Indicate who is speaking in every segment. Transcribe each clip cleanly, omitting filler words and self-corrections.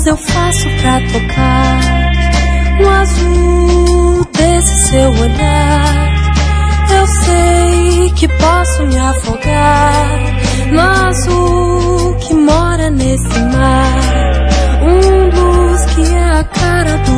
Speaker 1: eu faço pra tocar no azul desse seu olhar? Eu sei que posso me afogar no azul que mora nesse mar. Luz que é a cara do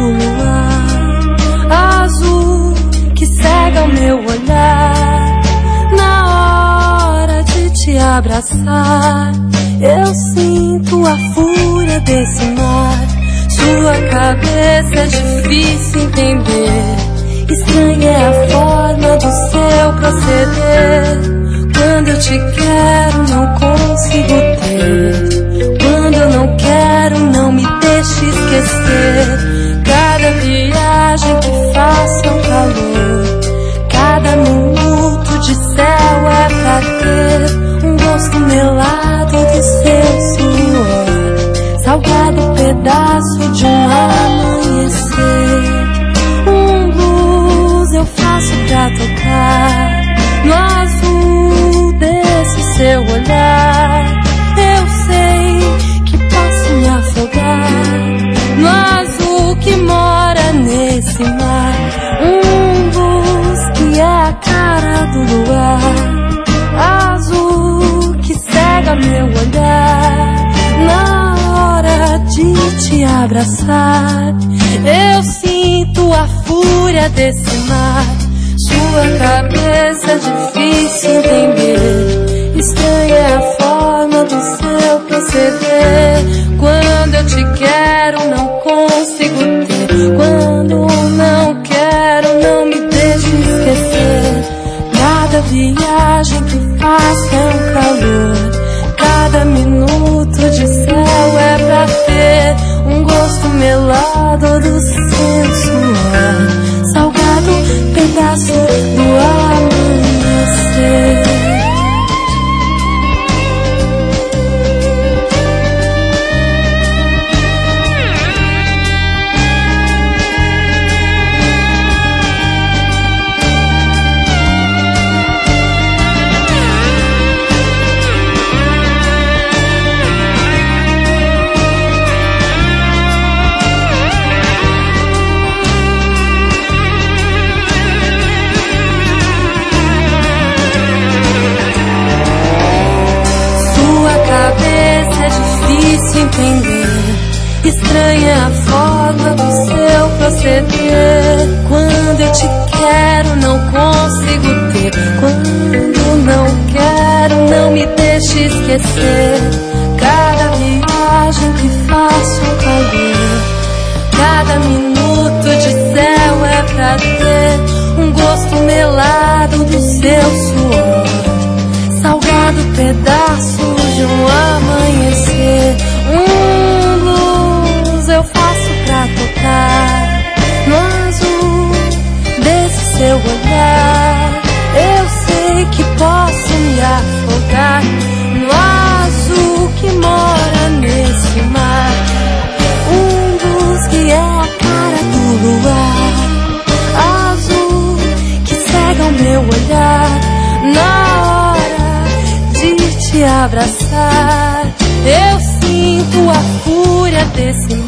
Speaker 1: luar, azul que cega o meu olhar. Na hora de te abraçar, eu sinto a fúria desse mar. Sua cabeça é difícil entender, estranha é a forma do seu proceder. Quando eu te quero, não consigo ter. Quando eu não quero, não me deixe esquecer. Cada viagem que faça um calor, cada minuto de céu é pra ter um gosto melado do seu suor, salgado pedaço de um amanhecer. Blues eu faço pra tocar no azul desse seu olhar. Eu sei que posso me afogar no azul que mora nesse mar. Blues que é a cara do luar, azul que cega meu olhar. Na hora de te abraçar, eu sinto a fúria desse mar. Sua cabeça é difícil entender, estranha é a forma do seu proceder. Quando eu te quero, não consigo ter. Quando não quero, não me deixe esquecer. Cada viagem que faço é um calor, cada minuto de céu é pra ter um gosto melado do seu suor, salgado pedaço do amanhecer. Entender, estranha a forma do seu proceder. Quando eu te quero, não consigo ter. Quando não quero, não me deixe esquecer. Cada viagem que faço um calor, cada minuto de céu é pra ter um gosto melado do seu suor, salgado pedaço de um amanhecer. Blues eu faço pra tocar no azul desse seu olhar. Eu sei que posso me afogar no azul que mora nesse mar. Blues que é a cara do luar, azul que cega o meu olhar. Na hora de te abraçar, eu sinto a fúria desse